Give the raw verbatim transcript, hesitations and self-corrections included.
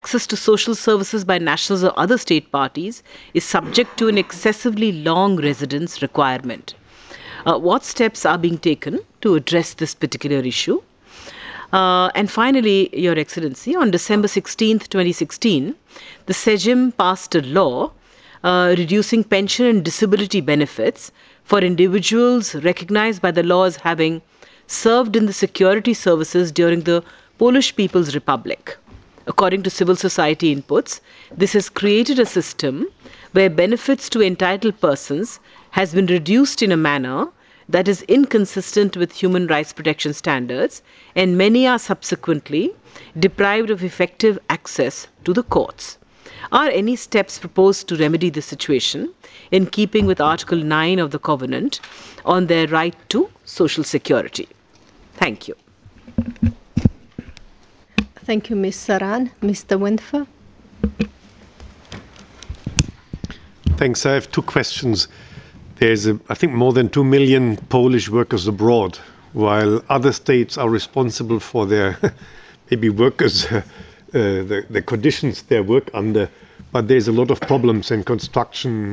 access to social services by nationals or other state parties is subject to an excessively long residence requirement. Uh, what steps are being taken to address this particular issue? Uh, and finally, Your Excellency, on December sixteenth, twenty sixteen, the SEJIM passed a law uh, reducing pension and disability benefits for individuals recognized by the law as having served in the security services during the Polish People's Republic. According to civil society inputs, this has created a system where benefits to entitled persons has been reduced in a manner that is inconsistent with human rights protection standards, and many are subsequently deprived of effective access to the courts. Are any steps proposed to remedy this situation in keeping with Article nine of the Covenant on their right to social security? Thank you. Thank you, Miz Saran. Mister Windfer. Thanks. I have two questions. There's, a, I think, more than two million Polish workers abroad, while other states are responsible for their maybe workers, uh, the, the conditions they work under. But there's a lot of problems in construction,